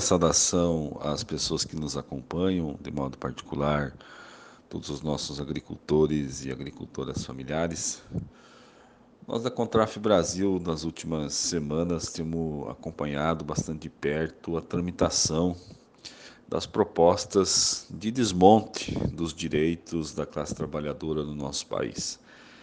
saudação às pessoas que nos acompanham, de modo particular, todos os nossos agricultores e agricultoras familiares. Nós da Contraf Brasil, nas últimas semanas, temos acompanhado bastante de perto a tramitação das propostas de desmonte dos direitos da classe trabalhadora no nosso país.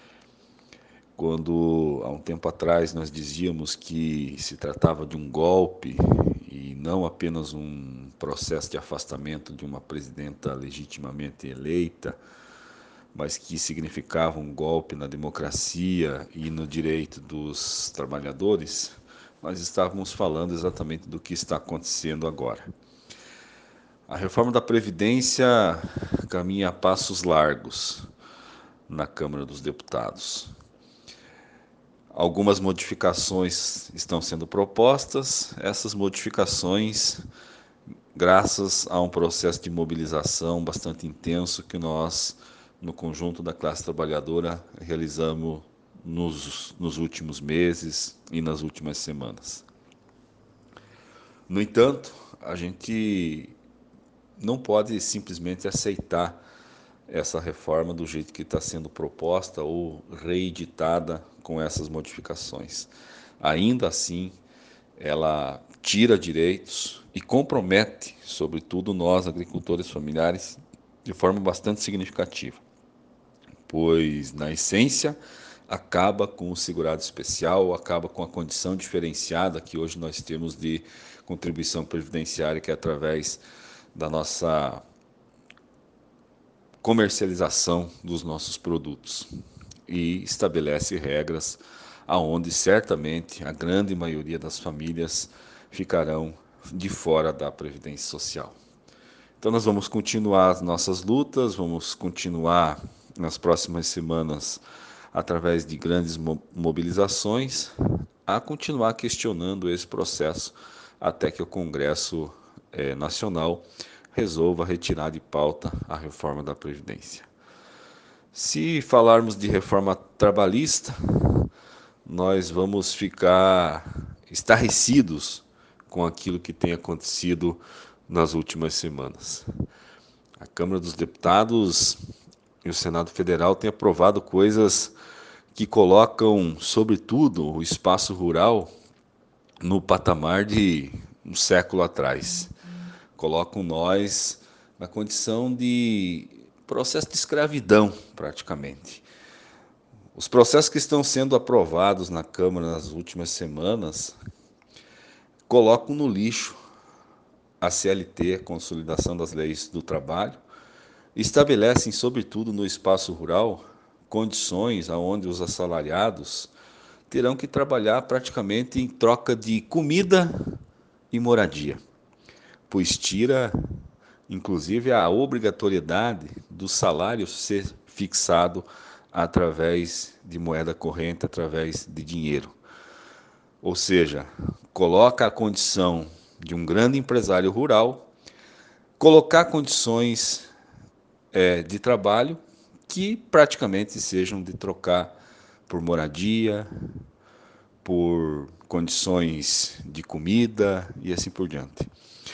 Quando, há um tempo atrás, nós dizíamos que se tratava de um golpe e não apenas um processo de afastamento de uma presidenta legitimamente eleita, mas que significava um golpe na democracia e no direito dos trabalhadores, nós estávamos falando exatamente do que está acontecendo agora. A reforma da Previdência caminha a passos largos na Câmara dos Deputados. Algumas modificações estão sendo propostas, essas modificações, graças a um processo de mobilização bastante intenso que nós, no conjunto da classe trabalhadora, realizamos nos últimos meses e nas últimas semanas. No entanto, a gente não pode simplesmente aceitar essa reforma do jeito que está sendo proposta ou reeditada com essas modificações. Ainda assim, ela tira direitos e compromete, sobretudo nós, agricultores familiares, de forma bastante significativa, pois, na essência, acaba com o segurado especial, acaba com a condição diferenciada que hoje nós temos de contribuição previdenciária, que é através da nossa comercialização dos nossos produtos, e estabelece regras aonde certamente a grande maioria das famílias ficarão de fora da Previdência Social. Então nós vamos continuar as nossas lutas, vamos continuar nas próximas semanas, através de grandes mobilizações, a continuar questionando esse processo até que o Congresso Nacional resolva retirar de pauta a reforma da Previdência. Se falarmos de reforma trabalhista, nós vamos ficar estarrecidos com aquilo que tem acontecido nas últimas semanas. A Câmara dos Deputados e o Senado Federal têm aprovado coisas que colocam, sobretudo, o espaço rural no patamar de um século atrás. Colocam nós na condição de processo de escravidão, praticamente. Os processos que estão sendo aprovados na Câmara nas últimas semanas colocam no lixo a CLT, a Consolidação das Leis do Trabalho, e estabelecem, sobretudo no espaço rural, condições onde os assalariados terão que trabalhar praticamente em troca de comida e moradia, pois tira, inclusive, a obrigatoriedade do salário ser fixado através de moeda corrente, através de dinheiro. Ou seja, coloca a condição de um grande empresário rural, colocar condições de trabalho que praticamente sejam de trocar por moradia, por condições de comida e assim por diante.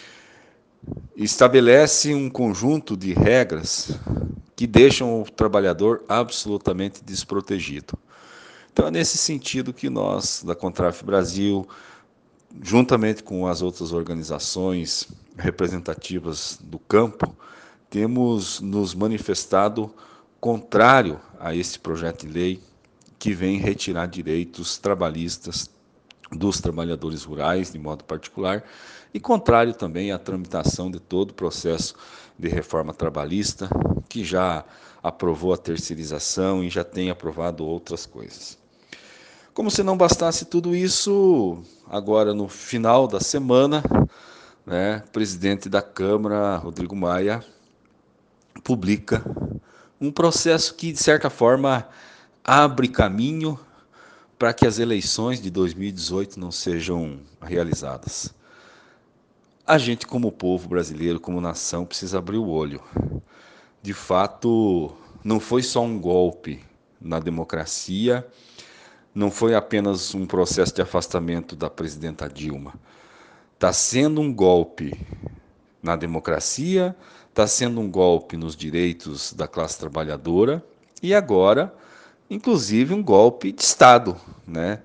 Estabelece um conjunto de regras que deixam o trabalhador absolutamente desprotegido. Então é nesse sentido que nós, da Contraf Brasil, juntamente com as outras organizações representativas do campo, temos nos manifestado contrário a esse projeto de lei que vem retirar direitos trabalhistas dos trabalhadores rurais, de modo particular, e contrário também à tramitação de todo o processo de reforma trabalhista, que já aprovou a terceirização e já tem aprovado outras coisas. Como se não bastasse tudo isso, agora no final da semana, o presidente da Câmara, Rodrigo Maia, publica um processo que, de certa forma, abre caminho para que as eleições de 2018 não sejam realizadas. A gente, como povo brasileiro, como nação, precisa abrir o olho. De fato, não foi só um golpe na democracia, não foi apenas um processo de afastamento da presidenta Dilma. Está sendo um golpe na democracia, está sendo um golpe nos direitos da classe trabalhadora e agora, inclusive, um golpe de Estado, né?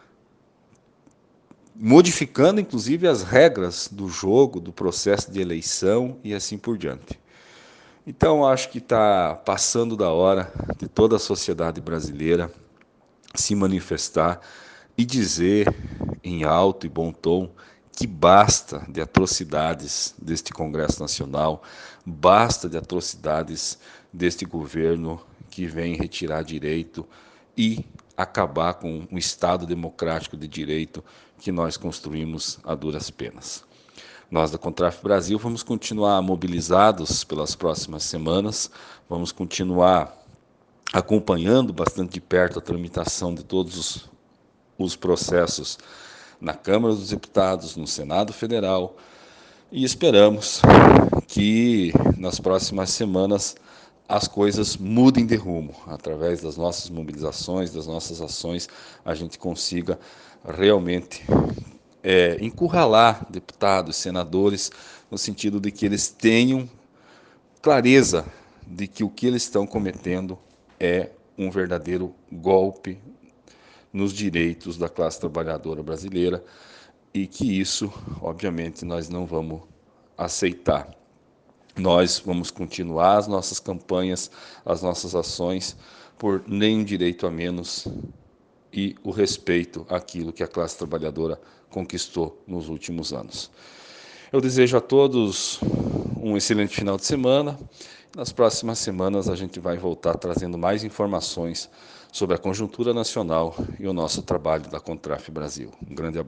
Modificando, inclusive, as regras do jogo, do processo de eleição e assim por diante. Então, acho que está passando da hora de toda a sociedade brasileira se manifestar e dizer em alto e bom tom que basta de atrocidades deste Congresso Nacional, basta de atrocidades deste governo que vem retirar direito e acabar com um Estado democrático de direito que nós construímos a duras penas. Nós da Contraf Brasil vamos continuar mobilizados pelas próximas semanas, vamos continuar acompanhando bastante de perto a tramitação de todos os processos na Câmara dos Deputados, no Senado Federal, e esperamos que nas próximas semanas as coisas mudem de rumo. Através das nossas mobilizações, das nossas ações, a gente consiga realmente encurralar deputados, senadores, no sentido de que eles tenham clareza de que o que eles estão cometendo é um verdadeiro golpe nos direitos da classe trabalhadora brasileira e que isso, obviamente, nós não vamos aceitar. Nós vamos continuar as nossas campanhas, as nossas ações por nenhum direito a menos e o respeito àquilo que a classe trabalhadora conquistou nos últimos anos. Eu desejo a todos um excelente final de semana. Nas próximas semanas a gente vai voltar trazendo mais informações sobre a conjuntura nacional e o nosso trabalho da Contraf Brasil. Um grande abraço.